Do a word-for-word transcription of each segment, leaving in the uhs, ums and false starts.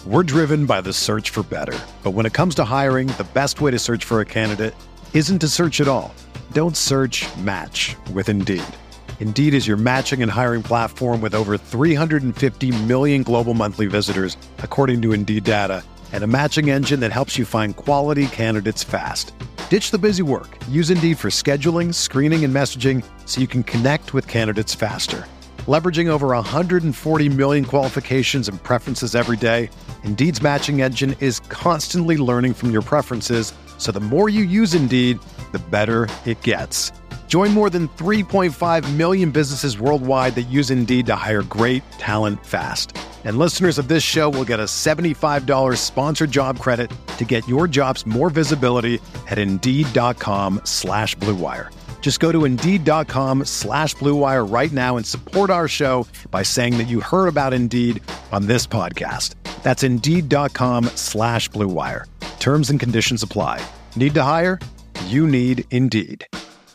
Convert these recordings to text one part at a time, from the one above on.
We're driven by the search for better. But when it comes to hiring, the best way to search for a candidate isn't to search at all. Don't search, match with Indeed. Indeed is your matching and hiring platform with over three hundred fifty million global monthly visitors, according to Indeed data, and a matching engine that helps you find quality candidates fast. Ditch the busy work. Use Indeed for scheduling, screening, and messaging so you can connect with candidates faster. Leveraging over one hundred forty million qualifications and preferences every day, Indeed's matching engine is constantly learning from your preferences, so the more you use Indeed, the better it gets. Join more than three point five million businesses worldwide that use Indeed to hire great talent fast. And listeners of this show will get a seventy-five dollars sponsored job credit to get your jobs more visibility at Indeed.com slash Blue Wire. Just go to Indeed.com slash Blue Wire right now and support our show by saying that you heard about Indeed on this podcast. That's Indeed.com slash Blue Wire. Terms and conditions apply. Need to hire? You need Indeed.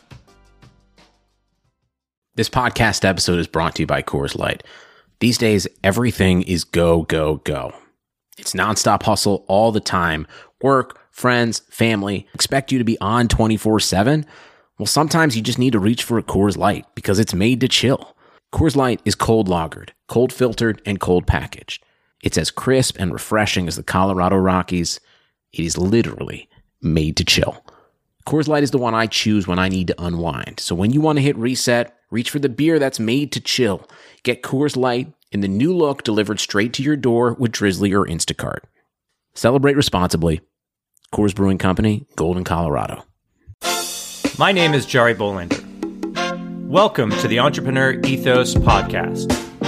This podcast episode is brought to you by Coors Light. These days, everything is go, go, go. It's nonstop hustle all the time. Work, friends, family expect you to be on twenty-four seven. Well, sometimes you just need to reach for a Coors Light because it's made to chill. Coors Light is cold lagered, cold filtered, and cold packaged. It's as crisp and refreshing as the Colorado Rockies. It is literally made to chill. Coors Light is the one I choose when I need to unwind. So when you want to hit reset, reach for the beer that's made to chill. Get Coors Light in the new look delivered straight to your door with Drizzly or Instacart. Celebrate responsibly. Coors Brewing Company, Golden, Colorado. My name is Jari Bolander. Welcome to the Entrepreneur Ethos Podcast.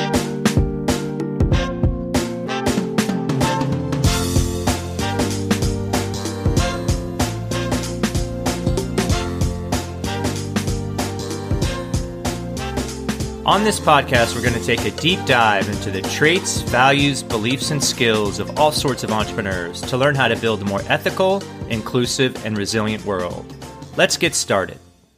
On this podcast, we're going to take a deep dive into the traits, values, beliefs, and skills of all sorts of entrepreneurs to learn how to build a more ethical, inclusive, and resilient world. Let's get started.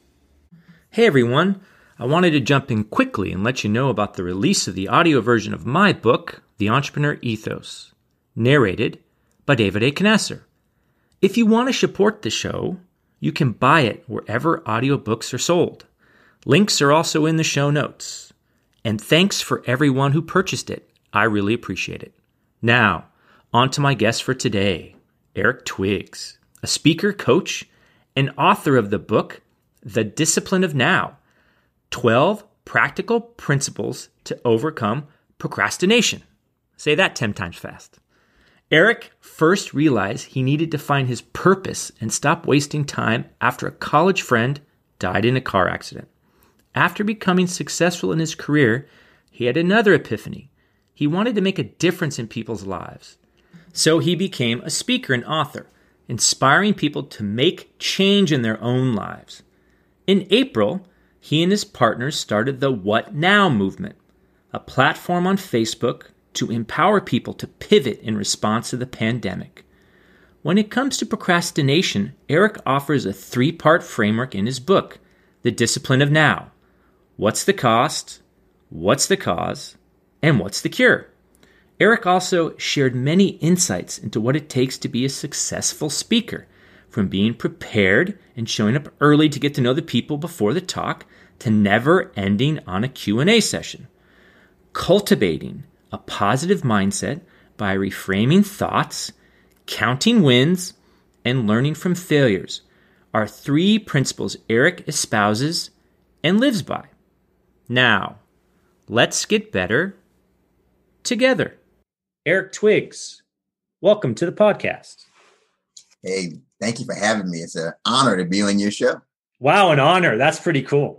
Hey everyone, I wanted to jump in quickly and let you know about the release of the audio version of my book, The Entrepreneur Ethos, narrated by David A. Knesser. If you want to support the show, you can buy it wherever audiobooks are sold. Links are also in the show notes. And thanks for everyone who purchased it. I really appreciate it. Now, on to my guest for today, Eric Twiggs, a speaker, coach, and author of the book, The Discipline of Now, twelve Practical Principles to Overcome Procrastination. Say that ten times fast. Eric first realized he needed to find his purpose and stop wasting time after a college friend died in a car accident. After becoming successful in his career, he had another epiphany. He wanted to make a difference in people's lives. So he became a speaker and author, inspiring people to make change in their own lives. In April, he and his partners started the What Now movement, a platform on Facebook to empower people to pivot in response to the pandemic. When it comes to procrastination, Eric offers a three-part framework in his book, The Discipline of Now. What's the cost? What's the cause? And what's the cure? Eric also shared many insights into what it takes to be a successful speaker, from being prepared and showing up early to get to know the people before the talk, to never ending on a Q and A session. Cultivating a positive mindset by reframing thoughts, counting wins, and learning from failures are three principles Eric espouses and lives by. Now, let's get better together. Eric Twiggs, welcome to the podcast. Hey, thank you for having me. It's an honor to be on your show. Wow, an honor. That's pretty cool.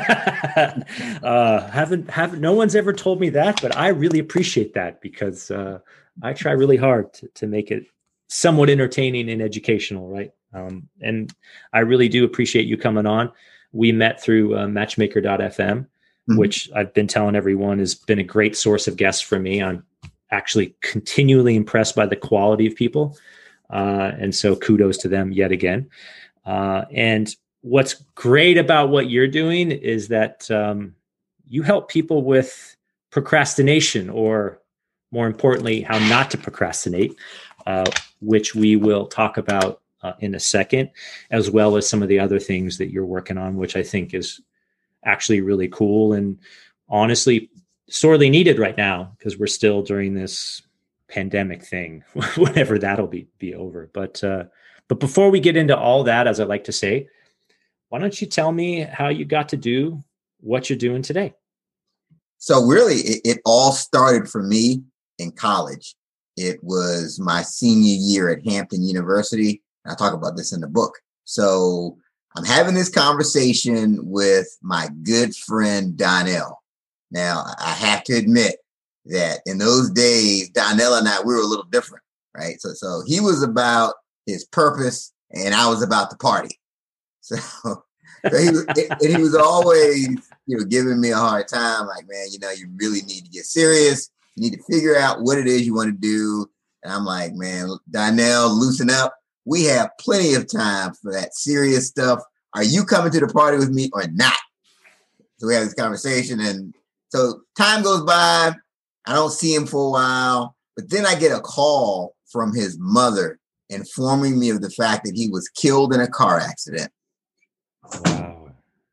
uh, haven't, haven't, no one's ever told me that, but I really appreciate that because uh, I try really hard to, to make it somewhat entertaining and educational, right? Um, and I really do appreciate you coming on. We met through uh, matchmaker dot f m, mm-hmm. which I've been telling everyone has been a great source of guests for me. I'm actually continually impressed by the quality of people. Uh, and so kudos to them yet again. Uh, and what's great about what you're doing is that um, you help people with procrastination or more importantly, how not to procrastinate, uh, which we will talk about uh, in a second, as well as some of the other things that you're working on, which I think is actually really cool and honestly sorely needed right now, because we're still during this pandemic thing, whenever that'll be, be over. But, uh, but before we get into all that, as I like to say, why don't you tell me how you got to do what you're doing today? So really, it, it all started for me in college. It was my senior year at Hampton University. I talk about this in the book. So I'm having this conversation with my good friend, Donnell. Now, I have to admit that in those days, Donnell and I, we were a little different, right? So, so he was about his purpose and I was about the party. So, so he was, and he was always, you know, giving me a hard time. Like, man, you know, you really need to get serious. You need to figure out what it is you want to do. And I'm like, man, Donnell, loosen up. We have plenty of time for that serious stuff. Are you coming to the party with me or not? So we have this conversation. And so time goes by. I don't see him for a while. But then I get a call from his mother informing me of the fact that he was killed in a car accident. Wow.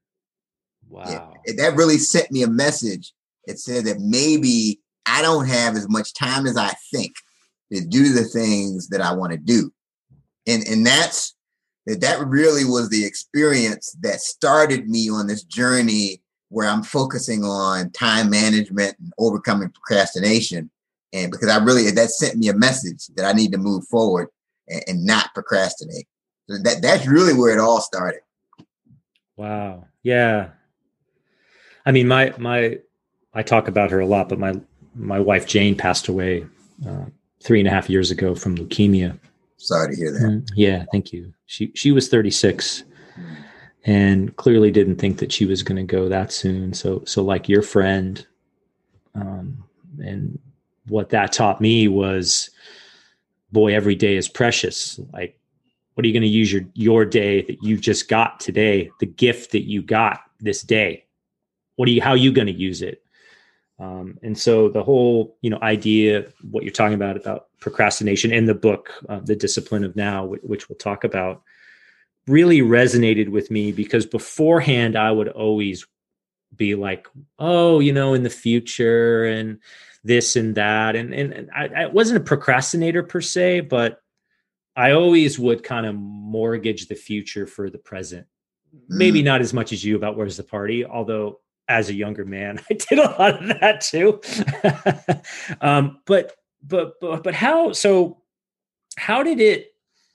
Wow. Yeah, that really sent me a message. It said that maybe I don't have as much time as I think to do the things that I want to do. And, and that's, that, that really was the experience that started me on this journey where I'm focusing on time management and overcoming procrastination. And because I really, that sent me a message that I need to move forward and, and not procrastinate. So that, that's really where it all started. Wow. Yeah. I mean, my, my, I talk about her a lot, but my, my wife, Jane, passed away uh, three and a half years ago from leukemia. Sorry to hear that. Mm, yeah. Thank you. She, she was thirty-six and clearly didn't think that she was going to go that soon. So, so like your friend, um, and what that taught me was, boy, every day is precious. Like, what are you going to use your, your day that you just got today, the gift that you got this day? What are you, how are you going to use it? Um, and so the whole, you know, idea, what you're talking about, about procrastination in the book, uh, The Discipline of Now, w- which we'll talk about, really resonated with me because beforehand I would always be like, oh, you know, in the future and this and that. And, and, and I, I wasn't a procrastinator per se, but I always would kind of mortgage the future for the present. Maybe not as much as you about where's the party, although as a younger man, I did a lot of that too. um, but, but, but, but how, so how did it,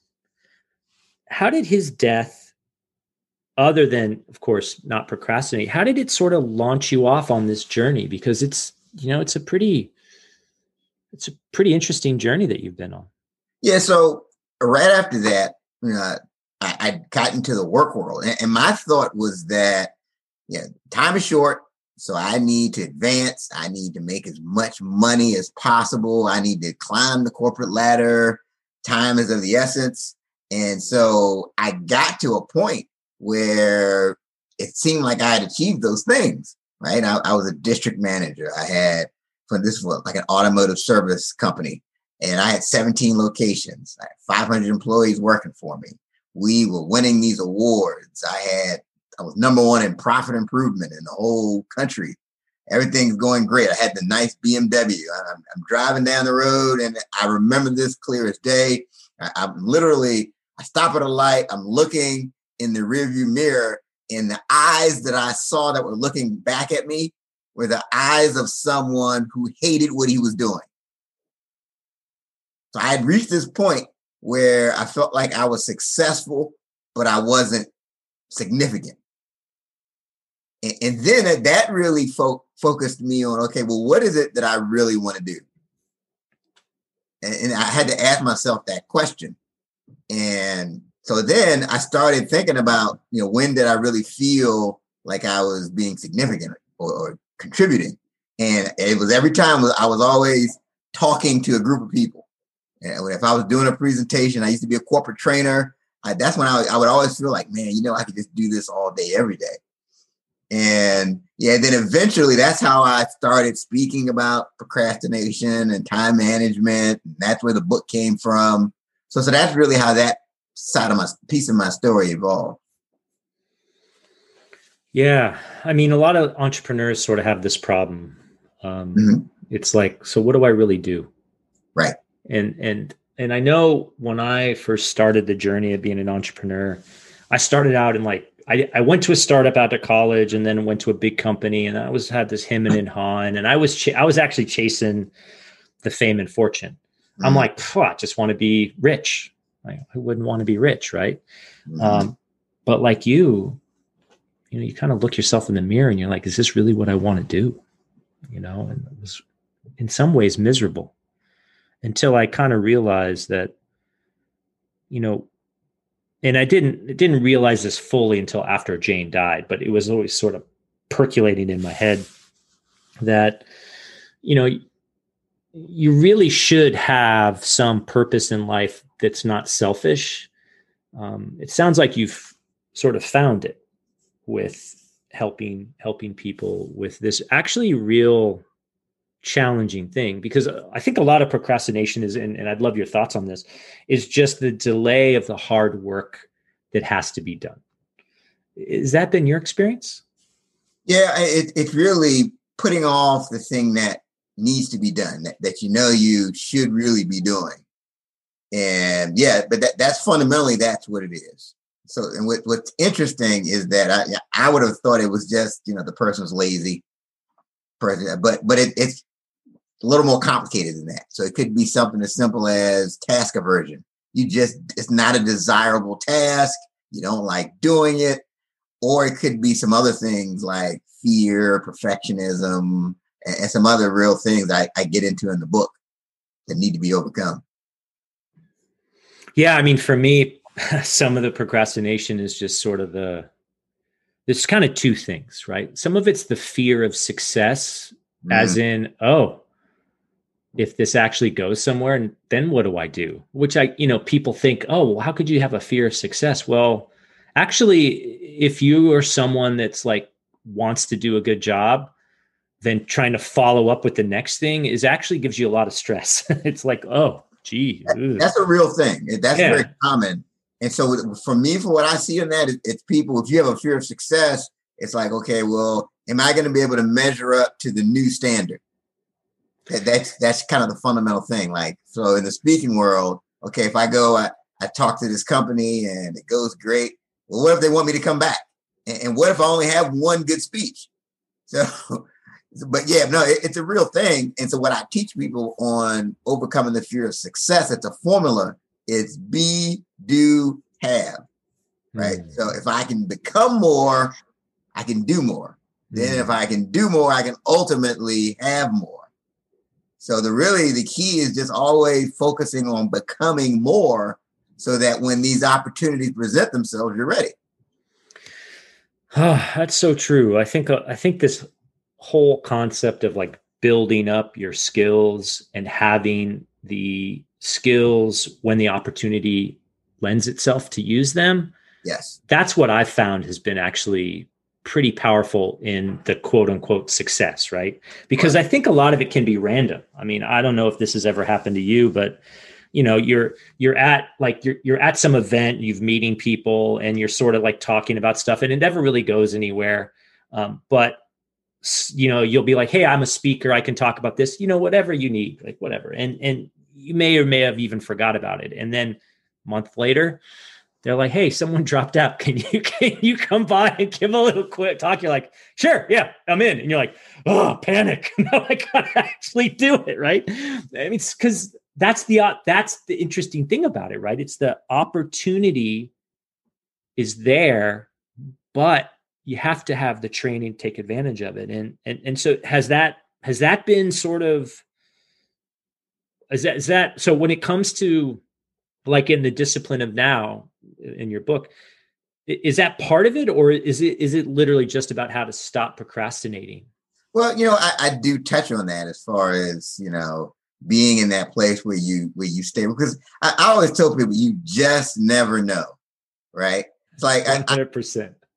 how did his death, other than, of course, not procrastinate, how did it sort of launch you off on this journey? Because it's, you know, it's a pretty, it's a pretty interesting journey that you've been on. Yeah. So right after that, you know, I, I got into the work world, and, and my thought was that, yeah, time is short, so I need to advance. I need to make as much money as possible. I need to climb the corporate ladder. Time is of the essence. And so I got to a point where it seemed like I had achieved those things, right? I, I was a district manager. I had, for this was like an automotive service company, and I had seventeen locations. I had five hundred employees working for me. We were winning these awards. I had, I was number one in profit improvement in the whole country. Everything's going great. I had the nice B M W. I'm, I'm driving down the road, and I remember this clear as day. I, I'm literally, I stop at a light. I'm looking in the rearview mirror, and the eyes that I saw that were looking back at me were the eyes of someone who hated what he was doing. So I had reached this point where I felt like I was successful, but I wasn't significant. And, and then that really fo- focused me on, okay, well, what is it that I really want to do? And, and I had to ask myself that question. And so then I started thinking about, you know, when did I really feel like I was being significant or, or contributing? And it was every time I was always talking to a group of people. And if I was doing a presentation, I used to be a corporate trainer. I, that's when I, I would always feel like, man, you know, I could just do this all day, every day. And yeah, then eventually that's how I started speaking about procrastination and time management. And that's where the book came from. So, so that's really how that side of my piece of my story evolved. Yeah. I mean, a lot of entrepreneurs sort of have this problem. Um, mm-hmm. It's like, so what do I really do? Right. And, and, and I know when I first started the journey of being an entrepreneur, I started out in like, I, I went to a startup out of college and then went to a big company, and I was had this him and hawing, and I was ch- I was actually chasing the fame and fortune. Mm-hmm. I'm like, I just want to be rich. Like, who wouldn't want to be rich, right? Mm-hmm. Um, but like you, you know, you kind of look yourself in the mirror and you're like, is this really what I want to do? You know, and it was in some ways miserable until I kind of realized that, you know. And I didn't didn't realize this fully until after Jane died, but it was always sort of percolating in my head that, you know, you really should have some purpose in life that's not selfish. Um, it sounds like you've sort of found it with helping helping people with this actually real challenging thing, because I think a lot of procrastination is, and, and I'd love your thoughts on this, is just the delay of the hard work that has to be done. Has that been your experience? Yeah, it, it's really putting off the thing that needs to be done, that, that you know you should really be doing. And yeah, but that, that's fundamentally, that's what it is. So, and what, what's interesting is that I I would have thought it was just, you know, the person was lazy, but but it, it's a little more complicated than that. So it could be something as simple as task aversion. You just, it's not a desirable task. You don't like doing it. Or it could be some other things like fear, perfectionism, and, and some other real things I, I get into in the book that need to be overcome. Yeah. I mean, for me, some of the procrastination is just sort of the, there's kind of two things, right? Some of it's the fear of success, mm. as in, oh, if this actually goes somewhere, and then what do I do? Which I, you know, people think, oh, well, how could you have a fear of success? Well, actually, if you are someone that's like wants to do a good job, then trying to follow up with the next thing is actually gives you a lot of stress. It's like, oh, gee. That, that's a real thing. That's yeah. very common. And so for me, for what I see in that, it's people, if you have a fear of success, it's like, okay, well, am I going to be able to measure up to the new standard? That's that's kind of the fundamental thing. Like, so in the speaking world, okay, if I go, I, I talk to this company and it goes great. Well, what if they want me to come back? And, and what if I only have one good speech? So, but yeah, no, it, it's a real thing. And so what I teach people on overcoming the fear of success, it's a formula. It's be, do, have, right? Mm. So if I can become more, I can do more. Mm. Then if I can do more, I can ultimately have more. So the really, the key is just always focusing on becoming more so that when these opportunities present themselves, you're ready. Oh, that's so true. I think, uh, I think this whole concept of like building up your skills and having the skills when the opportunity lends itself to use them. Yes. That's what I've found has been actually pretty powerful in the quote unquote success, right? Because right. I think a lot of it can be random. I mean, I don't know if this has ever happened to you, but you know, you're, you're at like, you're, you're at some event, you've meeting people and you're sort of like talking about stuff and it never really goes anywhere. Um, but you know, you'll be like, hey, I'm a speaker. I can talk about this, you know, whatever you need, like whatever. And, and you may or may have even forgot about it. And then a month later, they're like, hey, someone dropped out. Can you, can you come by and give a little quick talk? You're like, sure. Yeah, I'm in. And you're like, oh, panic. Now I gotta actually do it. Right. I mean, it's because that's the, that's the interesting thing about it, right? It's the opportunity is there, but you have to have the training to take advantage of it. And, and, and so has that, has that been sort of, is that, is that, so when it comes to like in the discipline of now in your book, is that part of it, or is it, is it literally just about how to stop procrastinating? Well, you know, I, I do touch on that as far as, you know, being in that place where you, where you stay, because I, I always tell people you just never know. Right. It's like, one hundred percent.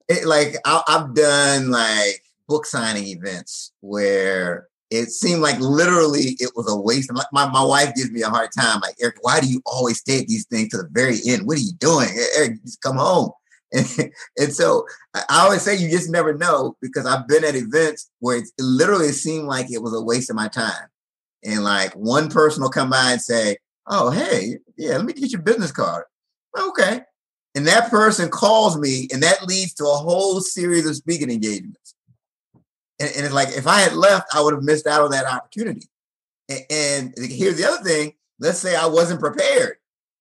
it, like I, I've done like book signing events where it seemed like literally it was a waste. My, my, my wife gives me a hard time. Like, Eric, why do you always stay at these things to the very end? What are you doing? Eric, just come home. And, and so I always say you just never know, because I've been at events where it literally seemed like it was a waste of my time. And like one person will come by and say, oh, hey, yeah, let me get your business card. Okay. And that person calls me, and that leads to a whole series of speaking engagements. And, and it's like, if I had left, I would have missed out on that opportunity. And, and here's the other thing. Let's say I wasn't prepared.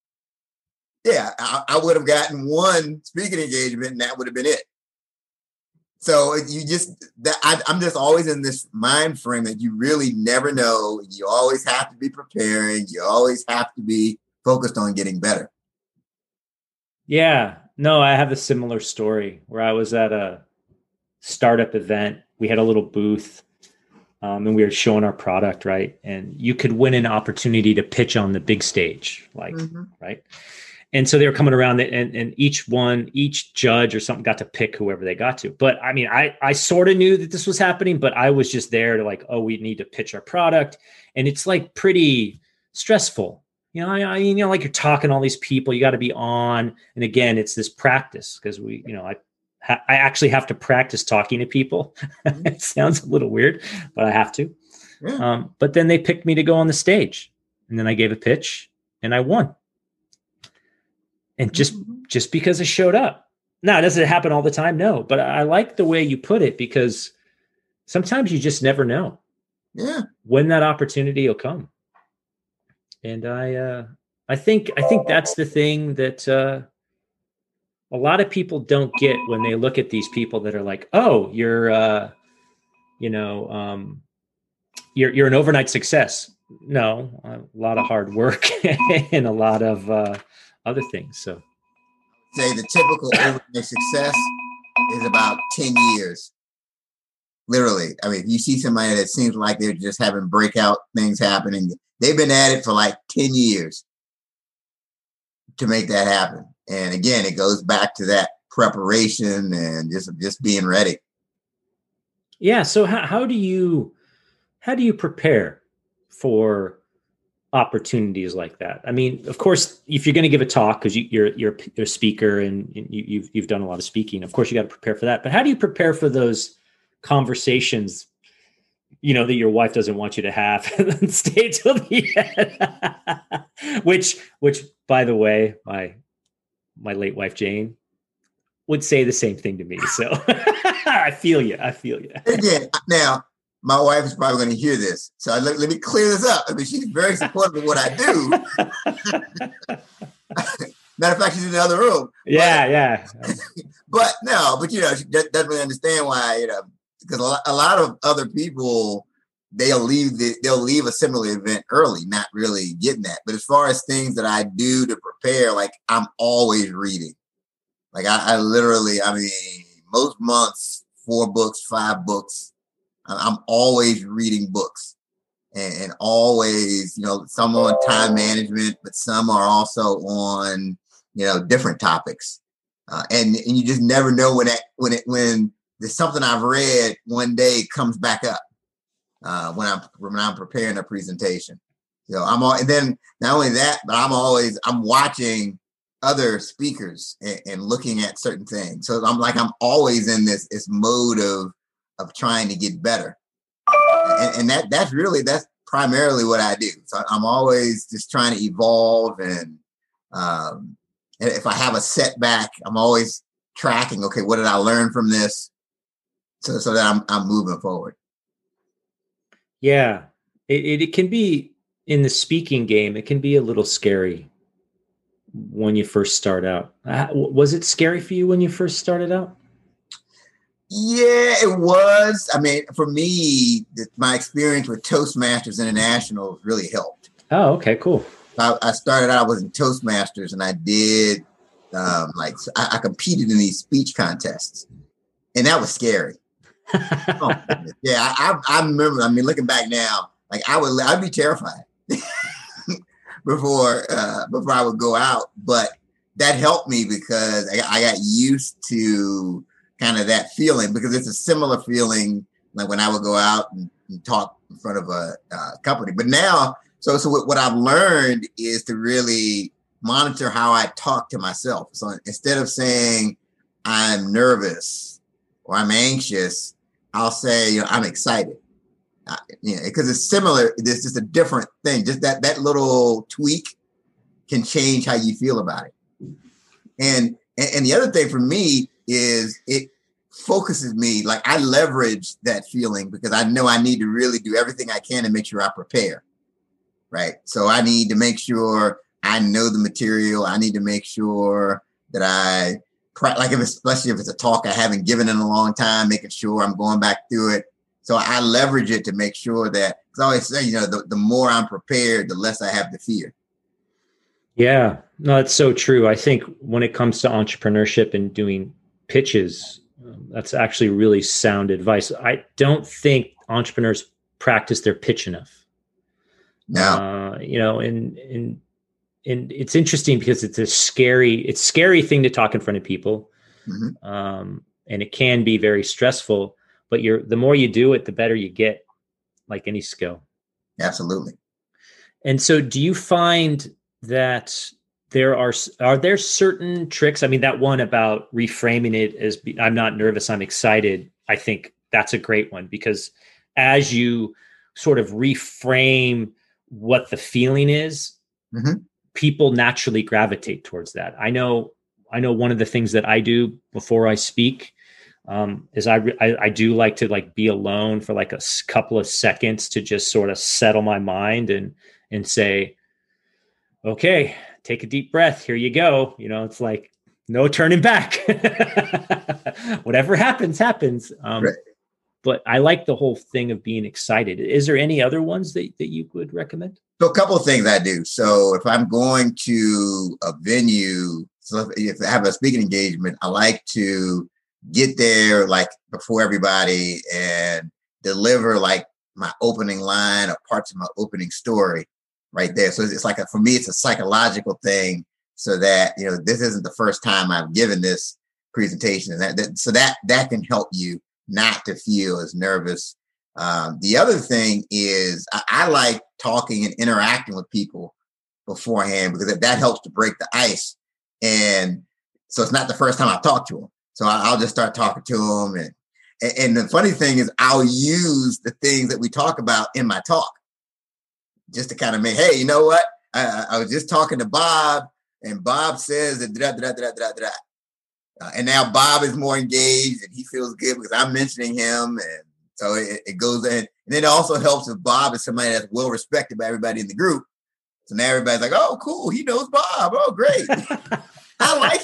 Yeah, I, I would have gotten one speaking engagement, and that would have been it. So you just, that I, I'm just always in this mind frame that you really never know. You always have to be preparing. You always have to be focused on getting better. Yeah, no, I have a similar story where I was at a startup event. We had a little booth um, and we were showing our product, right? And you could win an opportunity to pitch on the big stage, like, mm-hmm. right? And so they were coming around and, and each one, each judge or something got to pick whoever they got to. But I mean, I, I sort of knew that this was happening, but I was just there to like, oh, we need to pitch our product. And it's like pretty stressful. You know, I, I you know, like you're talking to all these people, you got to be on. And again, it's this practice because we, you know, I, ha- I actually have to practice talking to people. It sounds a little weird, but I have to. Yeah. Um, but then they picked me to go on the stage, and then I gave a pitch and I won. And just, just because I showed up. Now, does it happen all the time? No, but I like the way you put it, because sometimes you just never know yeah. when that opportunity will come. And I, uh, I think, I think that's the thing that uh, a lot of people don't get when they look at these people that are like, oh, you're, uh, you know, um, you're, you're an overnight success. No, a lot of hard work and a lot of, uh, other things. So say the typical overnight success is about ten years. Literally. I mean, if you see somebody that seems like they're just having breakout things happening, they've been at it for like ten years to make that happen. And again, it goes back to that preparation and just, just being ready. Yeah. So how, how do you, how do you prepare for opportunities like that? I mean, of course, if you're going to give a talk, because you, you're you're you're a speaker and you, you've you've done a lot of speaking, of course, you got to prepare for that. But how do you prepare for those conversations, you know, that your wife doesn't want you to have, and then stay till the end? which, which, by the way, my my late wife Jane would say the same thing to me. So I feel you. I feel you. Again, now. My wife is probably going to hear this. So let, let me clear this up. I mean, she's very supportive of what I do. Matter of fact, she's in the other room. Yeah, but, yeah. But no, but, you know, she doesn't really understand why, you know, because a lot, a lot of other people, they'll leave the, they'll leave a similar event early, not really getting that. But as far as things that I do to prepare, like I'm always reading. Like I, I literally, I mean, most months, four books, five books. I'm always reading books and, and always, you know, some on time management, but some are also on, you know, different topics. Uh, and, and you just never know when that, when it, when there's something I've read one day comes back up uh, when I'm, when I'm preparing a presentation. So I'm all, and then not only that, but I'm always, I'm watching other speakers and, and looking at certain things. So I'm like, I'm always in this, this mode of, of trying to get better. And, and that that's really, that's primarily what I do. So I'm always just trying to evolve. And, um, and if I have a setback, I'm always tracking, okay, what did I learn from this? So, so that I'm, I'm moving forward. Yeah. It, it, it can be in the speaking game. It can be a little scary when you first start out. Uh, was it scary for you when you first started out? Yeah, it was. I mean, for me, my experience with Toastmasters International really helped. Oh, okay, cool. I, I started out, I was in Toastmasters, and I did, um, like, I, I competed in these speech contests, and that was scary. Oh, yeah, I, I, I remember, I mean, looking back now, like, I would, I'd be terrified before, uh, before I would go out, but that helped me because I, I got used to kind of that feeling, because it's a similar feeling like when I would go out and, and talk in front of a uh, company. But now, so so what I've learned is to really monitor how I talk to myself. So instead of saying I'm nervous or I'm anxious, I'll say, you know, I'm excited. Uh, you know, because it's similar. It's just a different thing. Just that that little tweak can change how you feel about it. And and, and the other thing for me is it focuses me. Like I leverage that feeling because I know I need to really do everything I can to make sure I prepare. Right. So I need to make sure I know the material. I need to make sure that I, like if it's, especially if it's a talk I haven't given in a long time, making sure I'm going back through it. So I leverage it to make sure that, because I always say, you know, the, the more I'm prepared, the less I have to fear. Yeah, no, that's so true. I think when it comes to entrepreneurship and doing pitches, um, that's actually really sound advice. I don't think entrepreneurs practice their pitch enough. No, uh, you know, and, and, and it's interesting because it's a scary, it's a scary thing to talk in front of people. Mm-hmm. Um, and it can be very stressful, but you're, the more you do it, the better you get, like any skill. Absolutely. And so do you find that there are, are there certain tricks? I mean, that one about reframing it as be, I'm not nervous, I'm excited. I think that's a great one, because as you sort of reframe what the feeling is, mm-hmm. people naturally gravitate towards that. I know, I know one of the things that I do before I speak um, is I, I, I do like to like be alone for like a couple of seconds to just sort of settle my mind and, and say, okay, take a deep breath. Here you go. You know, it's like no turning back. Whatever happens, happens. Um, right. But I like the whole thing of being excited. Is there any other ones that, that you would recommend? So a couple of things I do. So if I'm going to a venue, so if I have a speaking engagement, I like to get there like before everybody and deliver like my opening line or parts of my opening story right there. So it's like, a, for me, it's a psychological thing so that, you know, this isn't the first time I've given this presentation. And that, that so that, that can help you not to feel as nervous. Um, the other thing is I, I like talking and interacting with people beforehand because that, that helps to break the ice. And so it's not the first time I've talked to them. So I, I'll just start talking to them. And, and, and the funny thing is I'll use the things that we talk about in my talk just to kind of make, hey, you know what? I, I was just talking to Bob and Bob says that da, da, da, da, da, da. Uh, and now Bob is more engaged and he feels good because I'm mentioning him. And so it, it goes in. And then it also helps if Bob is somebody that's well respected by everybody in the group. So now everybody's like, oh, cool. He knows Bob. Oh, great. I like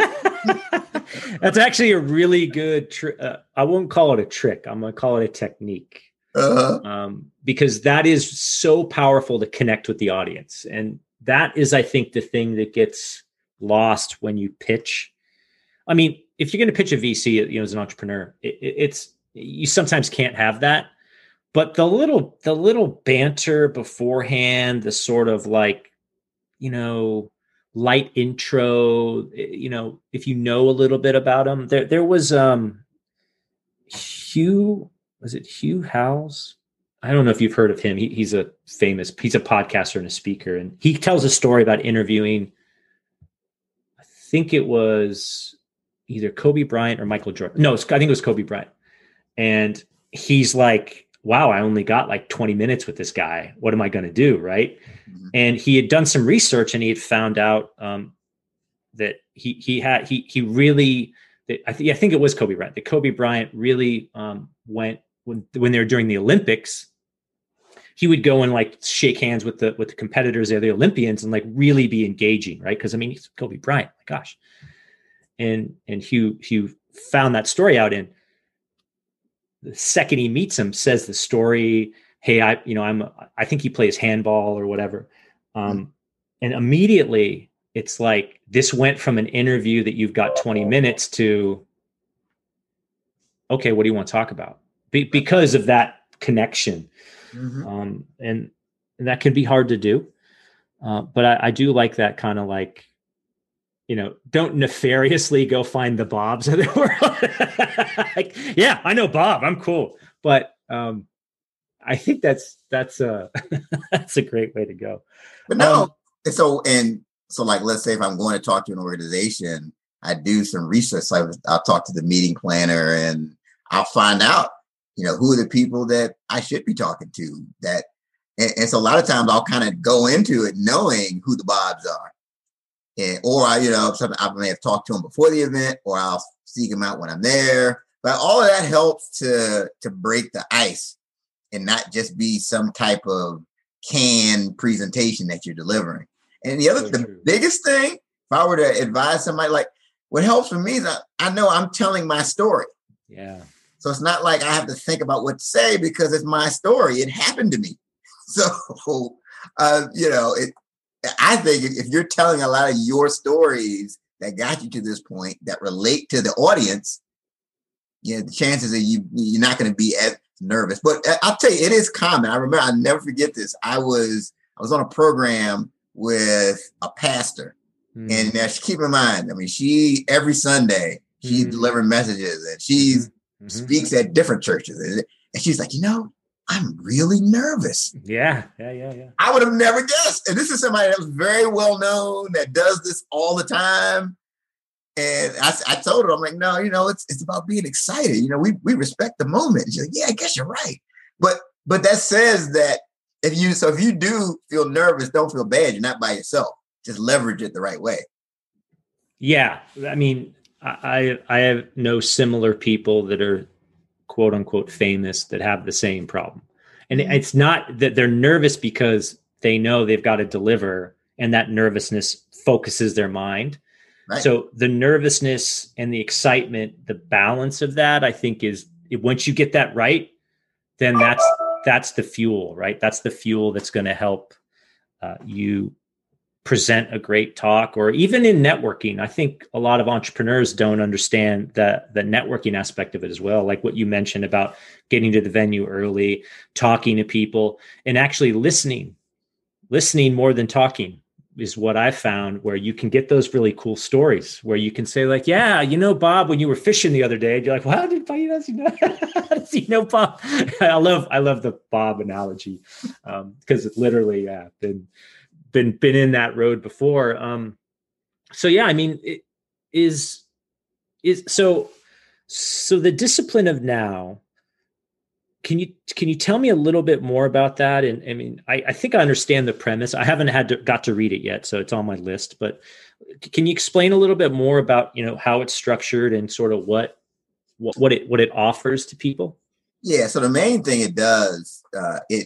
him. That's actually a really good trick. Uh, I won't call it a trick. I'm going to call it a technique. Uh-huh. Um, because that is so powerful to connect with the audience. And that is, I think, the thing that gets lost when you pitch. I mean, if you're going to pitch a V C, you know, as an entrepreneur, it, it's, you sometimes can't have that, but the little, the little banter beforehand, the sort of like, you know, light intro, you know, if you know a little bit about them, there, there was, um, Hugh, was it Hugh Howes? I don't know if you've heard of him. He, he's a famous, he's a podcaster and a speaker, and he tells a story about interviewing, I think it was either Kobe Bryant or Michael Jordan. No, I think it was Kobe Bryant. And he's like, wow, I only got like twenty minutes with this guy. What am I going to do? Right. Mm-hmm. And he had done some research and he had found out um, that he, he had, he, he really, that I, th- I think it was Kobe Bryant, that Kobe Bryant really um, went when, when they were during the Olympics, he would go and like shake hands with the, with the competitors there, the Olympians, and like really be engaging. Right. Cause I mean, he's Kobe Bryant, my gosh. And, and Hugh, Hugh found that story out in the second he meets him, says the story. Hey, I, you know, I'm, I think he plays handball or whatever. Um, mm-hmm. And immediately it's like, this went from an interview that you've got twenty minutes to, okay, what do you want to talk about? Be- because of that connection. Mm-hmm. Um, and, and that can be hard to do. Uh, but I, I do like that kind of like, you know, don't nefariously go find the Bobs of the world. Like, yeah, I know Bob. I'm cool. But um, I think that's that's a that's a great way to go. But no, Um, and so and so like let's say if I'm going to talk to an organization, I do some research. So I, I'll talk to the meeting planner and I'll find out, you know, who are the people that I should be talking to. That and, and so a lot of times I'll kind of go into it knowing who the Bobs are. And, or I, you know, something I may have talked to them before the event, or I'll seek them out when I'm there. But all of that helps to to break the ice and not just be some type of canned presentation that you're delivering. And the other, so the true. biggest thing, if I were to advise somebody, like what helps for me is I, I know I'm telling my story. Yeah. So it's not like I have to think about what to say because it's my story. It happened to me. So, uh, you know, it. I think if you're telling a lot of your stories that got you to this point that relate to the audience, you know, the chances are you, you're not going to be as nervous. But I'll tell you, it is common. I remember, I'll never forget this. I was I was on a program with a pastor. Mm. And now keep in mind, I mean, she, every Sunday, she's mm. delivering messages and she mm-hmm. speaks at different churches. And she's like, you know, I'm really nervous. Yeah, yeah, yeah, yeah. I would have never guessed. And this is somebody that was very well known that does this all the time. And I, I told her, I'm like, no, you know, it's it's about being excited. You know, we we respect the moment. She's like, yeah, I guess you're right. But but that says that if you so if you do feel nervous, don't feel bad. You're not by yourself. Just leverage it the right way. Yeah, I mean, I I have know similar people that are quote unquote famous that have the same problem. And mm-hmm. it's not that they're nervous because they know they've got to deliver and that nervousness focuses their mind. Right. So the nervousness and the excitement, the balance of that, I think is once you get that right, then that's, that's the fuel, right? That's the fuel that's going to help uh, you present a great talk. Or even in networking, I think a lot of entrepreneurs don't understand the, the networking aspect of it as well. Like what you mentioned about getting to the venue early, talking to people, and actually listening, listening more than talking is what I found, where you can get those really cool stories where you can say like, yeah, you know, Bob, when you were fishing the other day, and you're like, well, how did Bob, does he know, how does he know Bob? I love, I love the Bob analogy um, because it's literally yeah, been, been, been in that road before. Um, so yeah, I mean, it is, is so, so the discipline of now, Can you can you tell me a little bit more about that? And I mean, I, I think I understand the premise. I haven't had to, got to read it yet, so it's on my list. But can you explain a little bit more about, you know, how it's structured and sort of what what, what it what it offers to people? Yeah. So the main thing it does, uh, it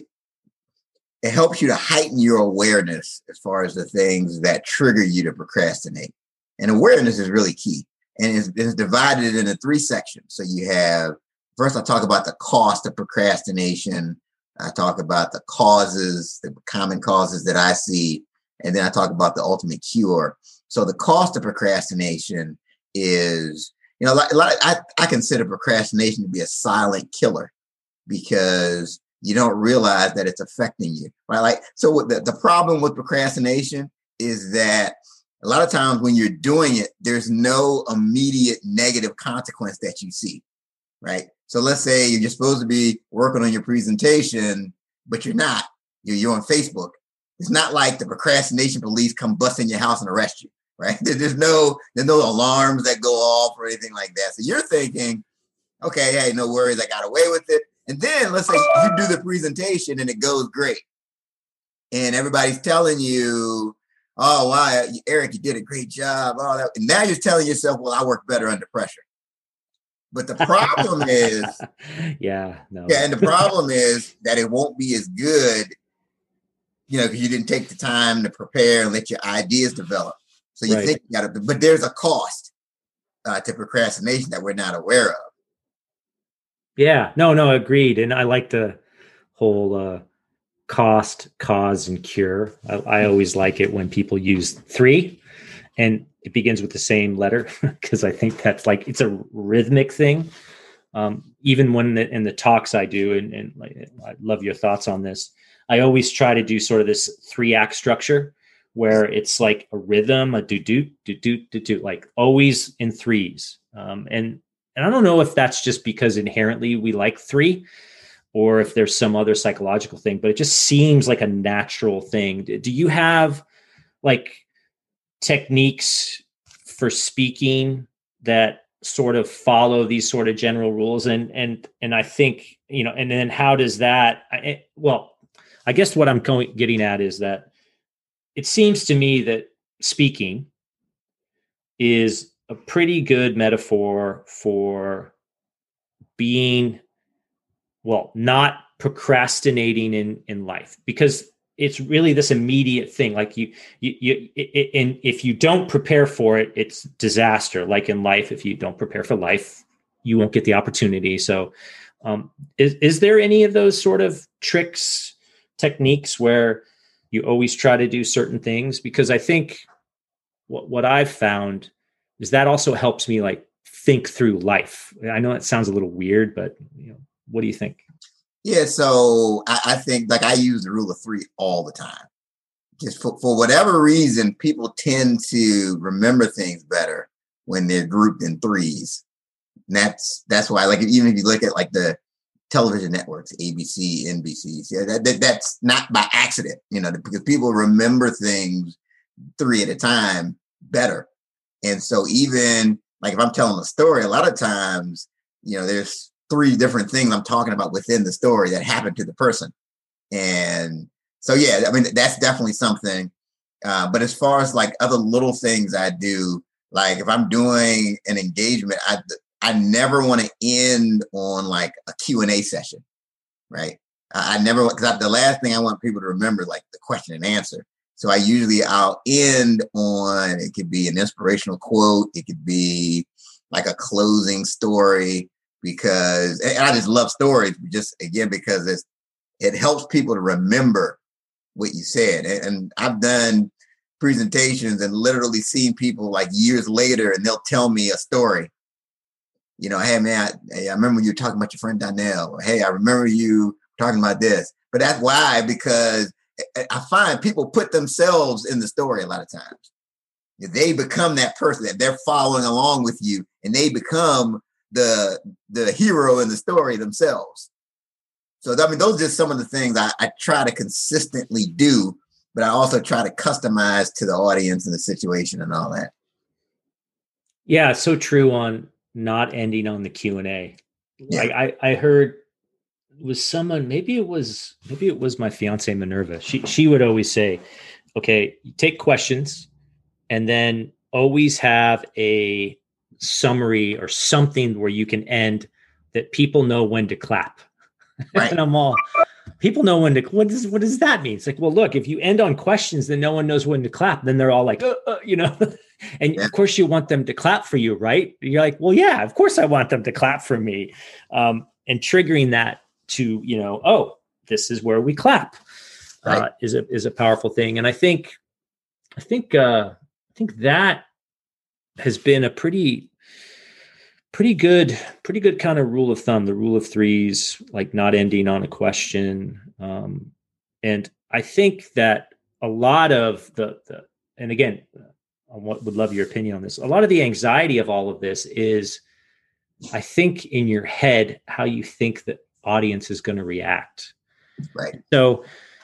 it helps you to heighten your awareness as far as the things that trigger you to procrastinate. And awareness is really key. And it's, it's divided into three sections. So you have First, I talk about the cost of procrastination. I talk about the causes, the common causes that I see, and then I talk about the ultimate cure. So the cost of procrastination is, you know, like, like I, I consider procrastination to be a silent killer because you don't realize that it's affecting you, right? Like, so what the, the problem with procrastination is that a lot of times when you're doing it, there's no immediate negative consequence that you see, right? So let's say you're supposed to be working on your presentation, but you're not. You're, you're on Facebook. It's not like the procrastination police come bust in your house and arrest you, right? There's no there's no alarms that go off or anything like that. So you're thinking, okay, hey, no worries, I got away with it. And then let's say you do the presentation and it goes great. And everybody's telling you, oh, wow, Eric, you did a great job. Oh, that. And now you're telling yourself, well, I work better under pressure. But the problem is, yeah, no, yeah, and the problem is that it won't be as good, you know, because you didn't take the time to prepare and let your ideas develop. So you right. think you got to, but there's a cost uh, to procrastination that we're not aware of. Yeah, no, no, agreed. And I like the whole uh, cost, cause, and cure. I, I always like it when people use three, and it begins with the same letter because I think that's like, it's a rhythmic thing. Um, even when the, in the talks I do, and, and like, I love your thoughts on this. I always try to do sort of this three act structure where it's like a rhythm, a do do do do do do, like always in threes. Um, and and I don't know if that's just because inherently we like three, or if there's some other psychological thing, but it just seems like a natural thing. Do you have like techniques for speaking that sort of follow these sort of general rules? And, and, and I think, you know, and then how does that, I, well, I guess what I'm going, getting at is that it seems to me that speaking is a pretty good metaphor for being, well, not procrastinating in, in life, because it's really this immediate thing. Like you, you, you it, and if you don't prepare for it, it's disaster. Like in life, if you don't prepare for life, you won't get the opportunity. So um, is, is there any of those sort of tricks, techniques where you always try to do certain things? Because I think what, what I've found is that also helps me like think through life. I know it sounds a little weird, but you know, what do you think? Yeah, so I, I think like I use the rule of three all the time. Just for, for whatever reason, people tend to remember things better when they're grouped in threes. And that's that's why, like, even if you look at like the television networks, A B C, N B C, yeah, that, that that's not by accident, you know, because people remember things three at a time better. And so even like if I'm telling a story, a lot of times, you know, there's three different things I'm talking about within the story that happened to the person. And so, yeah, I mean, that's definitely something. Uh, but as far as like other little things I do, like if I'm doing an engagement, I, I never want to end on like a Q and A session, right? I, I never, because the last thing I want people to remember, like the question and answer. So I usually, I'll end on, it could be an inspirational quote. It could be like a closing story. Because, and I just love stories, just again, because it's, it helps people to remember what you said. And, and I've done presentations and literally seen people like years later and they'll tell me a story. You know, hey man, I, I remember you were talking about your friend Donnell, or hey, I remember you talking about this. But that's why, because I find people put themselves in the story a lot of times. They become that person that they're following along with you, and they become the the hero in the story themselves. So I mean, those are just some of the things I, I try to consistently do, but I also try to customize to the audience and the situation and all that. Yeah, it's so true on not ending on the Q and A. Yeah. Like I, I heard was someone, maybe it was maybe it was my fiance Minerva. She she would always say, okay, take questions and then always have a summary or something where you can end that people know when to clap. Right. And I'm all, people know when to, what does, what does that mean? It's like, well, look, if you end on questions, then no one knows when to clap. Then they're all like, uh, uh, you know, and yeah. Of course you want them to clap for you, right? You're like, well, yeah, of course I want them to clap for me. Um, and triggering that to, you know, oh, this is where we clap, right. uh, is a, is a powerful thing. And I think, I think, uh, I think that has been a pretty, pretty good, pretty good kind of rule of thumb, the rule of threes, like not ending on a question. Um, and I think that a lot of the, the and again, I would love your opinion on this. A lot of the anxiety of all of this is, I think in your head, how you think the audience is going to react. Right. So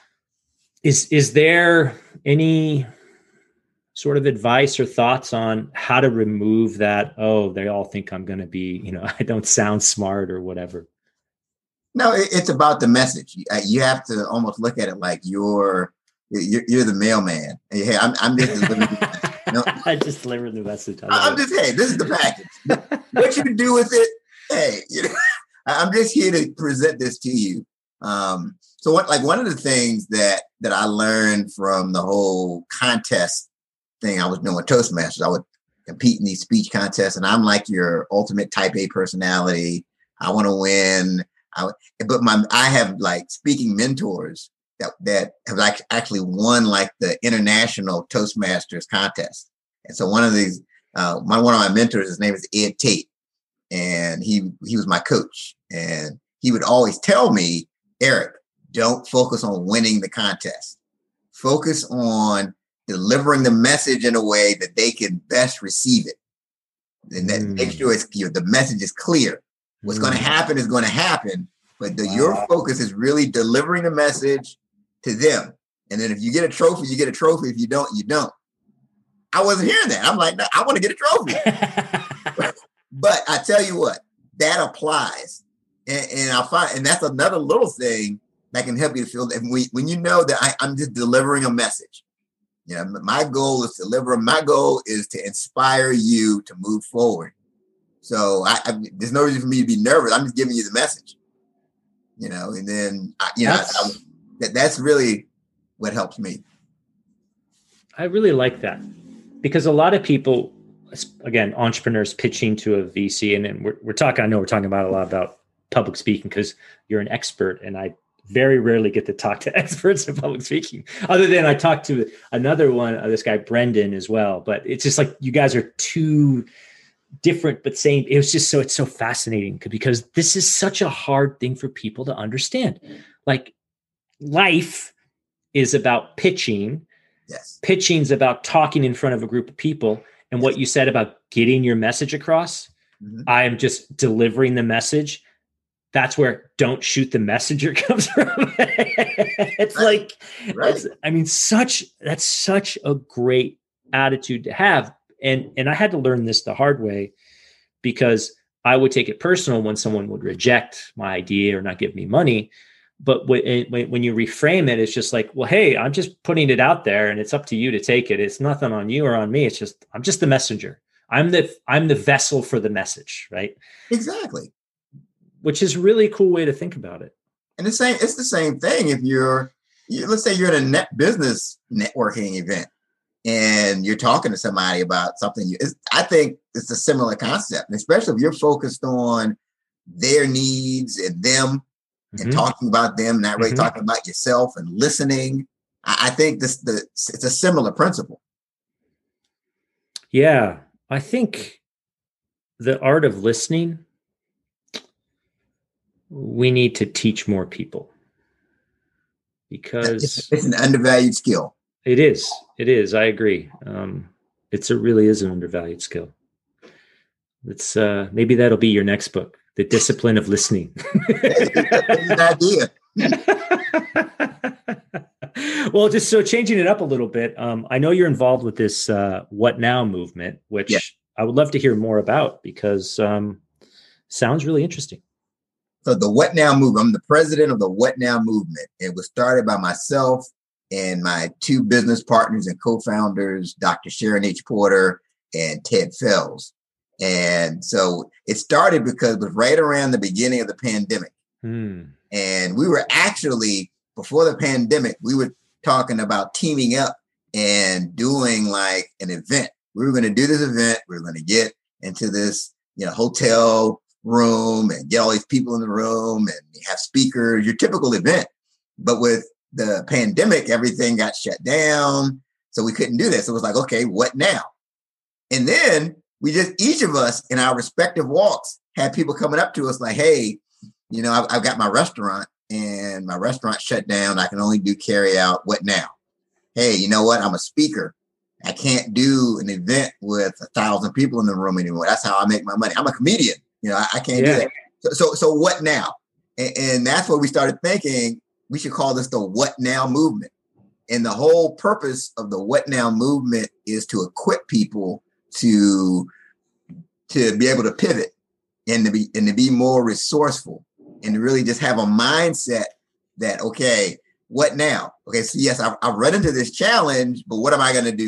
is, is there any sort of advice or thoughts on how to remove that? Oh, they all think I'm going to be, you know, I don't sound smart or whatever. No, it's about the message. You have to almost look at it like you're you're, you're the mailman. Hey, I'm, I'm just delivering the message. You know? I just delivered the message. I'm just, hey, this is the package. What you do with it, hey, you know, I'm just here to present this to you. Um, so what, like one of the things that that I learned from the whole contest thing I was doing with Toastmasters, I would compete in these speech contests, and I'm like your ultimate type A personality. I want to win. I, but my I have like speaking mentors that that have like actually won like the international Toastmasters contest. And so one of these, uh, my one of my mentors, his name is Ed Tate, and he he was my coach, and he would always tell me, Eric, don't focus on winning the contest. Focus on delivering the message in a way that they can best receive it. And that mm. make sure it's you know, the message is clear. What's mm. going to happen is going to happen, but the, wow. your focus is really delivering the message to them. And then if you get a trophy, you get a trophy. If you don't, you don't. I wasn't hearing that. I'm like, no, I want to get a trophy. But I tell you what, that applies. And, and I'll find, and that's another little thing that can help you to feel that when, when you know that I, I'm just delivering a message. You know, my goal is to deliver. My goal is to inspire you to move forward. So I, I, there's no reason for me to be nervous. I'm just giving you the message. You know, and then I, you that's, know I, I, that that's really what helps me. I really like that because a lot of people, again, entrepreneurs pitching to a V C, and, and we're we're talking. I know we're talking about a lot about public speaking because you're an expert, and I very rarely get to talk to experts in public speaking, other than I talked to another one, uh, this guy, Brendan, as well. But it's just like you guys are two different, but same. It was just so, it's so fascinating because this is such a hard thing for people to understand. Like life is about pitching. Yes. Pitching is about talking in front of a group of people. And what you said about getting your message across, mm-hmm. I am just delivering the message. That's where don't shoot the messenger comes from. It's right. like, right. It's, I mean, such, that's such a great attitude to have. And, and I had to learn this the hard way because I would take it personal when someone would reject my idea or not give me money. But when, when you reframe it, it's just like, well, hey, I'm just putting it out there and it's up to you to take it. It's nothing on you or on me. It's just, I'm just the messenger. I'm the, I'm the vessel for the message. Right. Exactly. Which is a really cool way to think about it. And the same, it's the same thing. If you're, you, let's say you're at a net business networking event and you're talking to somebody about something, you, it's, I think it's a similar concept, and especially if you're focused on their needs and them mm-hmm. and talking about them, not really mm-hmm. talking about yourself and listening. I, I think this, the, it's a similar principle. Yeah. I think the art of listening, we need to teach more people because it's, it's an undervalued skill. It is. It is. I agree. Um, it's a really is an undervalued skill. It's uh, maybe that'll be your next book, The Discipline of Listening. That's an idea. Well, just so changing it up a little bit. Um, I know you're involved with this uh, What Now movement, which yeah. I would love to hear more about because um, sounds really interesting. So the What Now movement, I'm the president of the What Now movement. It was started by myself and my two business partners and co-founders, Doctor Sharon H. Porter and Ted Fells. And so it started because it was right around the beginning of the pandemic. Hmm. And we were actually, before the pandemic, we were talking about teaming up and doing like an event. We were going to do this event. We were going to get into this, you know, hotel room and get all these people in the room and have speakers, your typical event. But with the pandemic, everything got shut down. So we couldn't do this. So it was like, okay, what now? And then we just, each of us in our respective walks had people coming up to us like, hey, you know, I've, I've got my restaurant and my restaurant shut down. I can only do carry out. What now? Hey, you know what? I'm a speaker. I can't do an event with a thousand people in the room anymore. That's how I make my money. I'm a comedian. You know, I, I can't yeah. do that. So, so, so what now? And, and that's what we started thinking. We should call this the What Now movement. And the whole purpose of the What Now movement is to equip people to, to be able to pivot and to be, and to be more resourceful and to really just have a mindset that, okay, what now? Okay, so yes, I've, I've run into this challenge, but what am I going to do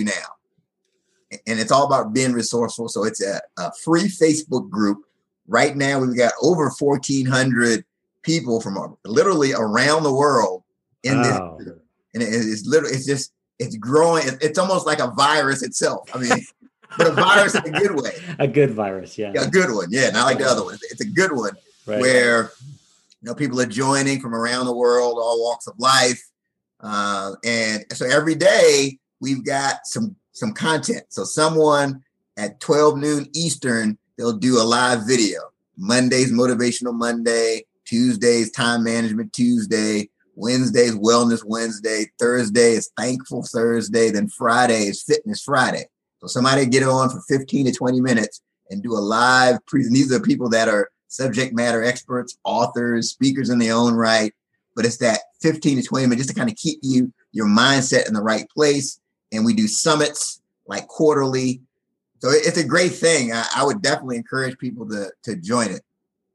now? And it's all about being resourceful. So it's a, a free Facebook group. Right now, we've got over fourteen hundred people from literally around the world in wow. this. And it's literally, it's just, it's growing. It's almost like a virus itself. I mean, but a virus in a good way. A good virus, yeah. yeah. A good one, yeah. Not like the other one. It's a good one right. where, you know, people are joining from around the world, all walks of life. Uh, and so every day we've got some, some content. So someone at twelve noon Eastern, they'll do a live video. Monday's Motivational Monday, Tuesday's Time Management Tuesday, Wednesday is Wellness Wednesday. Thursday is Thankful Thursday. Then Friday is Fitness Friday. So somebody get on for fifteen to twenty minutes and do a live pre. These are people that are subject matter experts, authors, speakers in their own right. But it's that fifteen to twenty minutes just to kind of keep you, your mindset in the right place. And we do summits like quarterly. So it's a great thing. I, I would definitely encourage people to, to join it.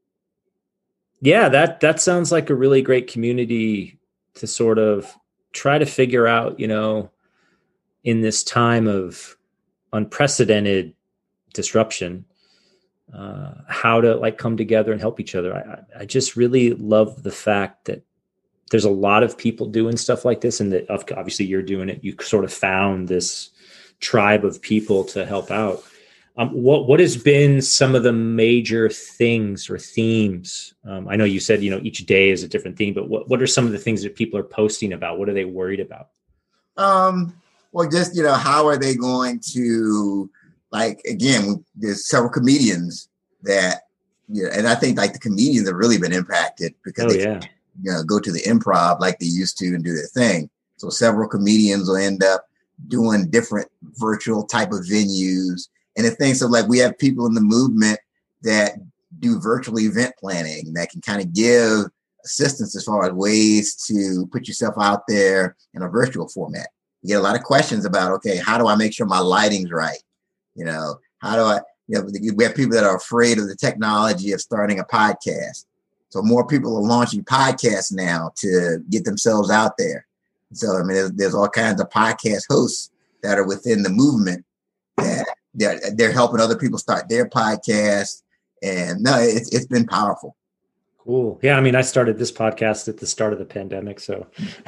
Yeah, that, that sounds like a really great community to sort of try to figure out, you know, in this time of unprecedented disruption, uh, how to like come together and help each other. I, I just really love the fact that there's a lot of people doing stuff like this, and that obviously you're doing it. You sort of found this tribe of people to help out. Um, what what has been some of the major things or themes? Um, I know you said, you know, each day is a different theme, but what, what are some of the things that people are posting about? What are they worried about? Um, well, just, you know, how are they going to, like, again, there's several comedians that, you know, and I think like the comedians have really been impacted because oh, they yeah. you know, go to the improv like they used to and do their thing. So several comedians will end up doing different virtual type of venues and the thing. So like we have people in the movement that do virtual event planning that can kind of give assistance as far as ways to put yourself out there in a virtual format. You get a lot of questions about, okay, how do I make sure my lighting's right? You know, how do I, you know, we have people that are afraid of the technology of starting a podcast. So more people are launching podcasts now to get themselves out there. So, I mean, there's, there's all kinds of podcast hosts that are within the movement that they're, they're helping other people start their podcasts. And no, it's it's been powerful. Cool. Yeah. I mean, I started this podcast at the start of the pandemic. So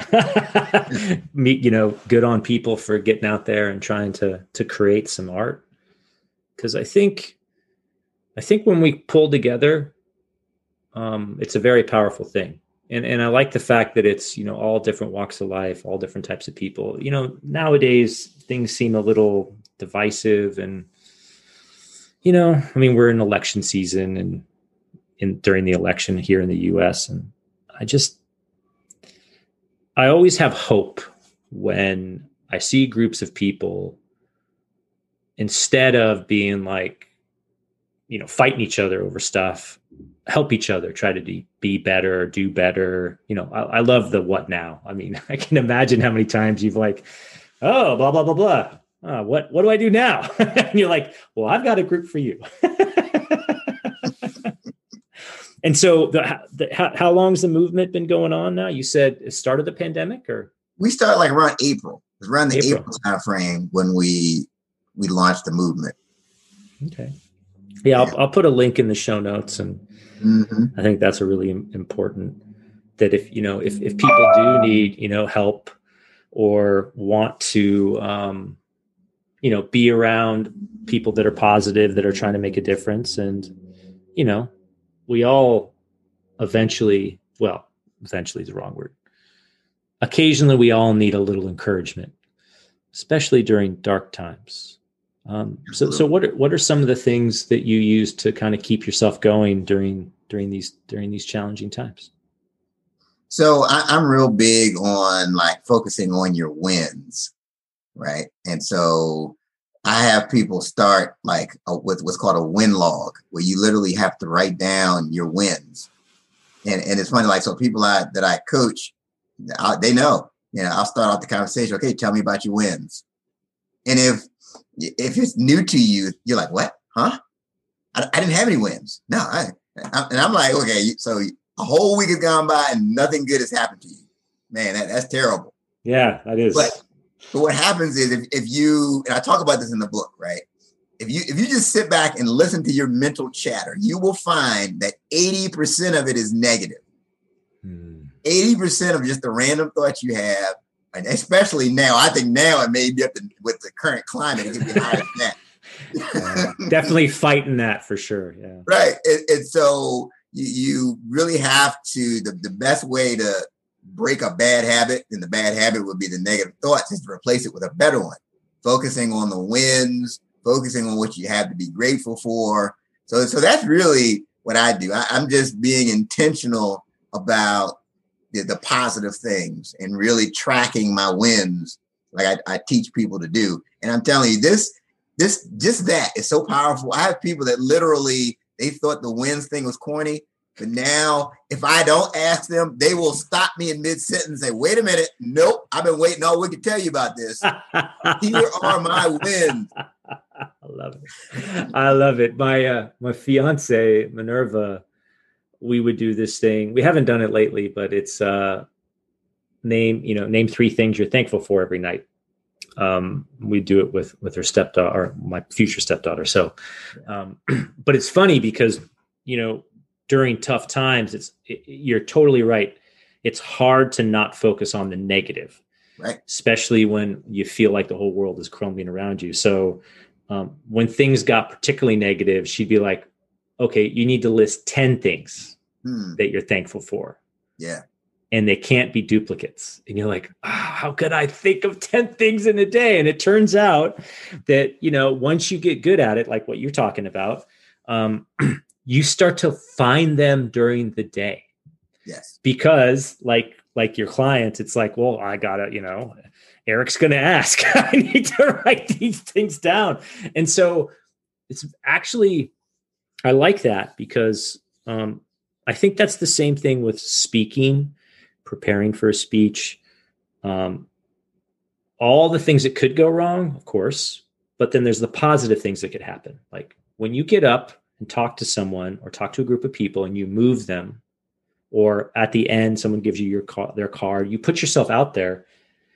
me, you know, good on people for getting out there and trying to, to create some art. Cause I think, I think when we pull together, um, it's a very powerful thing. And, and I like the fact that it's, you know, all different walks of life, all different types of people. You know, nowadays things seem a little divisive and, you know, I mean, we're in election season and in during the election here in the U S. And I just, I always have hope when I see groups of people, instead of being like, you know, fighting each other over stuff, help each other, try to be, be better, do better. You know, I, I love the what now. I mean, I can imagine how many times you've like, oh, blah, blah, blah, blah. Uh, what, what do I do now? And you're like, well, I've got a group for you. And so the, the, how, how long has the movement been going on now? You said it started the pandemic or? We started like around April. It was around the April, April time frame when we, we launched the movement. Okay. Yeah, I'll, I'll put a link in the show notes. And Mm-hmm. I think that's a really important that if, you know, if, if people do need, you know, help or want to, um, you know, be around people that are positive, that are trying to make a difference. And, you know, we all eventually, well, eventually is the wrong word. Occasionally we all need a little encouragement, especially during dark times. Um, so, so what are, what are some of the things that you use to kind of keep yourself going during, during these, during these challenging times? So I, I'm real big on like focusing on your wins. Right. And so I have people start like a, with what's called a win log, where you literally have to write down your wins. And, and it's funny, like, so people I, that I coach, I, they know, you know, I'll start off the conversation. Okay, tell me about your wins. And if, if it's new to you, you're like, what? Huh? I, I didn't have any wins. No. I, I, and I'm like, okay, so a whole week has gone by and nothing good has happened to you. Man, that, that's terrible. Yeah, that is. But, but what happens is if, if you, and I talk about this in the book, right? If you, if you just sit back and listen to your mental chatter, you will find that eighty percent of it is negative. Hmm. eighty percent of just the random thoughts you have. And especially now, I think now it may be up to, with the current climate, it can be higher than that. Yeah, definitely fighting that for sure. Yeah. Right. And, and so you, you really have to, the, the best way to break a bad habit, and the bad habit would be the negative thoughts, is to replace it with a better one. Focusing on the wins, focusing on what you have to be grateful for. So, so that's really what I do. I, I'm just being intentional about the, the positive things and really tracking my wins like I, I teach people to do. And I'm telling you, this, this, just that is so powerful. I have people that literally, they thought the wins thing was corny, but now if I don't ask them, they will stop me in mid-sentence and say, wait a minute. Nope. I've been waiting all week to tell you about this. Here are my wins. I love it. I love it. My, uh, my fiance, Minerva, we would do this thing. We haven't done it lately, but it's uh, name, you know, name three things you're thankful for every night. Um, we do it with, with her stepdaughter, or my future stepdaughter. So, um, but it's funny because, you know, during tough times, it's, it, you're totally right. It's hard to not focus on the negative, right? Especially when you feel like the whole world is crumbling around you. So um, when things got particularly negative, she'd be like, okay, you need to list ten things hmm. that you're thankful for. Yeah. And they can't be duplicates. And you're like, oh, how could I think of ten things in a day? And it turns out that, you know, once you get good at it, like what you're talking about, um, you start to find them during the day. Yes. Because like, like your clients, it's like, well, I gotta, you know, Eric's going to ask, I need to write these things down. And so it's actually, I like that because um, I think that's the same thing with speaking, preparing for a speech, um, all the things that could go wrong, of course, but then there's the positive things that could happen. Like when you get up and talk to someone or talk to a group of people and you move them, or at the end, someone gives you your car, their card, you put yourself out there,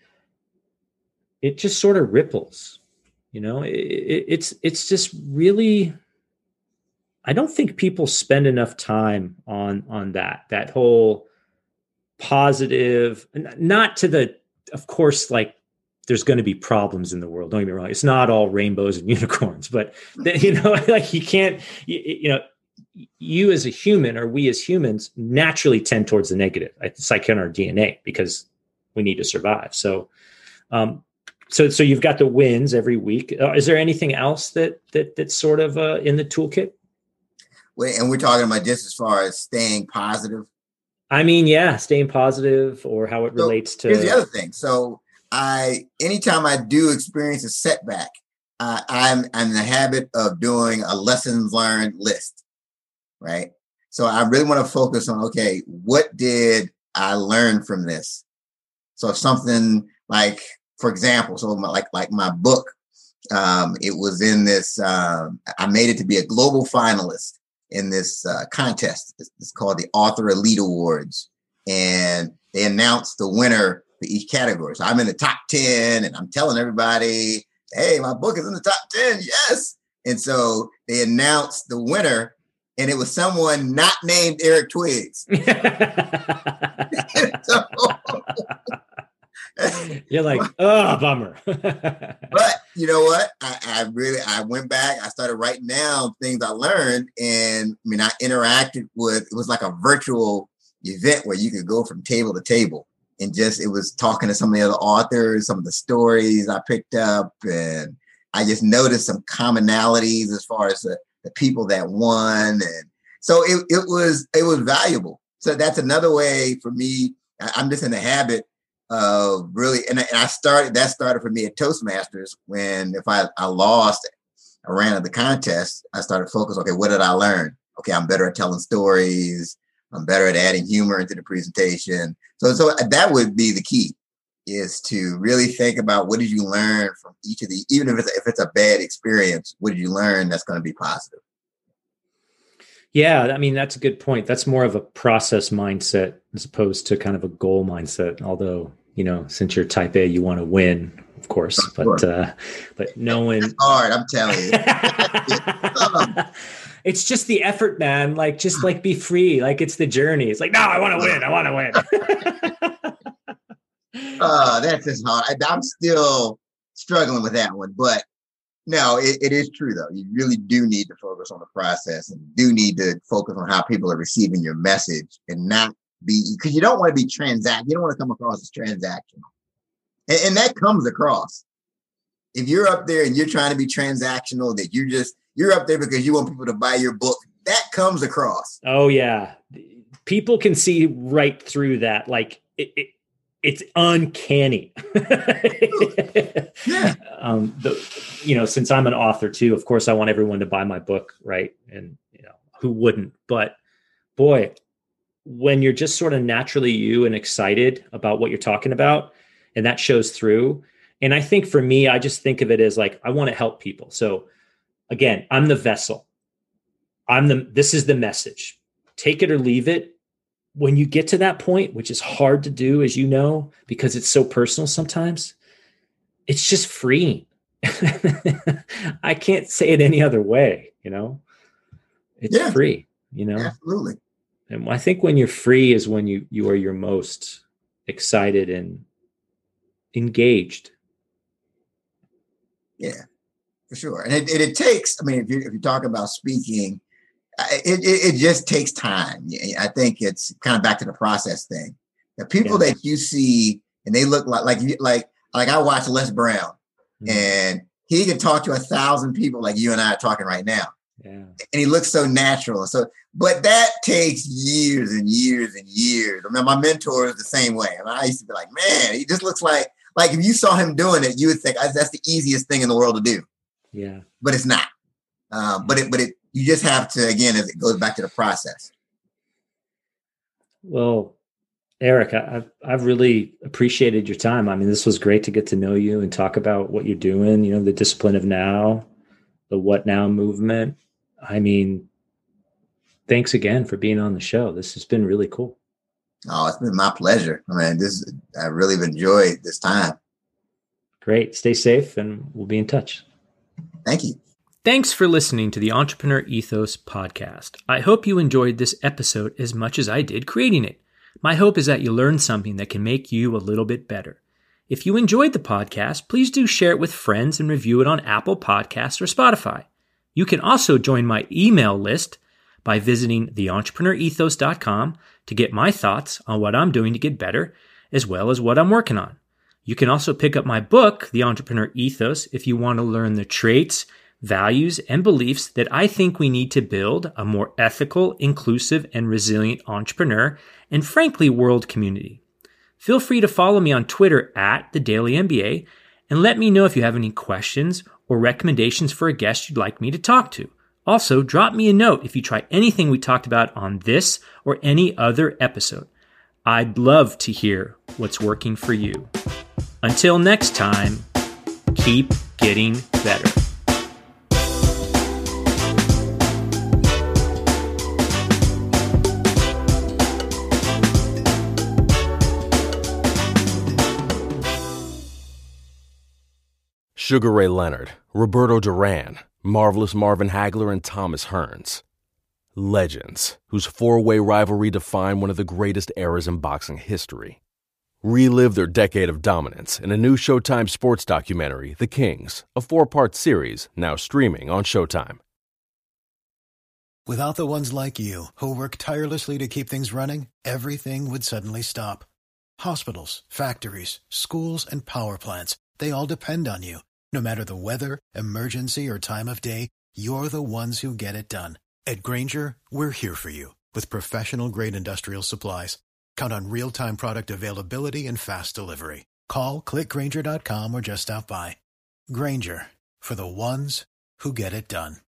it just sort of ripples, you know, it, it, it's, it's just really, I don't think people spend enough time on, on that, that whole positive, not to the, of course, like there's going to be problems in the world. Don't get me wrong. It's not all rainbows and unicorns, but you know, like you can't, you, you know, you as a human, or we as humans naturally tend towards the negative. It's like in our D N A because we need to survive. So, um, so, so you've got the wins every week. Uh, is there anything else that, that, that's sort of uh, in the toolkit? And we're talking about just as far as staying positive. I mean, yeah, staying positive or how it relates so to. Here's the other thing. So I, anytime I do experience a setback, uh, I'm, I'm in the habit of doing a lessons learned list, right? So I really want to focus on, okay, what did I learn from this? So something like, for example, so my, like, like my book, um, it was in this, um, I made it to be a global finalist in this uh, contest. It's, it's called the Author Elite Awards. And they announced the winner for each category. So I'm in the top ten and I'm telling everybody, hey, my book is in the top ten. Yes. And so they announced the winner and it was someone not named Eric Twiggs. so, You're like, oh, bummer. But you know what? I, I really, I went back, I started writing down things I learned. And I mean, I interacted with, it was like a virtual event where you could go from table to table and just, it was talking to some of the other authors, some of the stories I picked up. And I just noticed some commonalities as far as the, the people that won. And so it, it was, it was valuable. So that's another way for me. I, I'm just in the habit Uh, really, and, and I started, that started for me at Toastmasters when if I, I lost, I ran at the contest, I started focusing, okay, what did I learn? Okay, I'm better at telling stories. I'm better at adding humor into the presentation. So, so that would be the key, is to really think about what did you learn from each of the, even if it's, if it's a bad experience, what did you learn that's going to be positive? Yeah, I mean, that's a good point. That's more of a process mindset as opposed to kind of a goal mindset. Although, you know, since you're type A, you want to win, of course, of but, uh, but knowing it's hard, I'm telling you. It's just the effort, man. Like, just like be free. Like it's the journey. It's like, no, I want to win. I want to win. uh, that's just hard. I, I'm still struggling with that one, but no, it, it is true though. You really do need to focus on the process and do need to focus on how people are receiving your message and not be, because you don't want to be transact. You don't want to come across as transactional. And, and that comes across. If you're up there and you're trying to be transactional, that you're just, you're up there because you want people to buy your book, that comes across. Oh yeah. people can see right through that. Like it, it it's uncanny. Yeah. Um, the, you know, since I'm an author too, of course I want everyone to buy my book. Right. And you know, who wouldn't, but boy, when you're just sort of naturally you and excited about what you're talking about, and that shows through. And I think for me, I just think of it as like, I want to help people. So again, I'm the vessel. I'm the, this is the message. Take it or leave it. When you get to that point, which is hard to do, as you know, because it's so personal sometimes, it's just freeing. I can't say it any other way, you know, it's yeah. free, you know? Absolutely. And I think when you're free is when you, you are your most excited and engaged. Yeah, for sure. And it, it, it takes, I mean, if you if you talk about speaking, it, it, it just takes time. I think it's kind of back to the process thing. The people yeah. that you see and they look like, like, like, like I watch Les Brown mm-hmm. and he can talk to a thousand people like you and I are talking right now. Yeah. And he looks so natural. So, but that takes years and years and years. I mean, my mentor is the same way. I, mean, I used to be like, man, he just looks like, like if you saw him doing it, you would think that's the easiest thing in the world to do. Yeah. But it's not. Um, but it, but it, you just have to, again, as it goes back to the process. Well, Eric, I, I've, I've really appreciated your time. I mean, this was great to get to know you and talk about what you're doing, you know, the discipline of now, the What Now movement. I mean, thanks again for being on the show. This has been really cool. Oh, it's been my pleasure. I mean, this, I really have enjoyed this time. Great. Stay safe and we'll be in touch. Thank you. Thanks for listening to the Entrepreneur Ethos podcast. I hope you enjoyed this episode as much as I did creating it. My hope is that you learned something that can make you a little bit better. If you enjoyed the podcast, please do share it with friends and review it on Apple Podcasts or Spotify. You can also join my email list by visiting the entrepreneur ethos dot com to get my thoughts on what I'm doing to get better, as well as what I'm working on. You can also pick up my book, The Entrepreneur Ethos, if you want to learn the traits, values, and beliefs that I think we need to build a more ethical, inclusive, and resilient entrepreneur and, frankly, world community. Feel free to follow me on Twitter at The Daily M B A and let me know if you have any questions or recommendations for a guest you'd like me to talk to. Also, drop me a note if you try anything we talked about on this or any other episode. I'd love to hear what's working for you. Until next time, keep getting better. Sugar Ray Leonard, Roberto Duran, Marvelous Marvin Hagler, and Thomas Hearns. Legends, whose four-way rivalry defined one of the greatest eras in boxing history. Relive their decade of dominance in a new Showtime sports documentary, The Kings, a four-part series now streaming on Showtime. Without the ones like you, who work tirelessly to keep things running, everything would suddenly stop. Hospitals, factories, schools, and power plants, they all depend on you. No matter the weather, emergency, or time of day, you're the ones who get it done. At Grainger, we're here for you with professional-grade industrial supplies. Count on real-time product availability and fast delivery. Call, click Grainger dot com, or just stop by. Grainger, for the ones who get it done.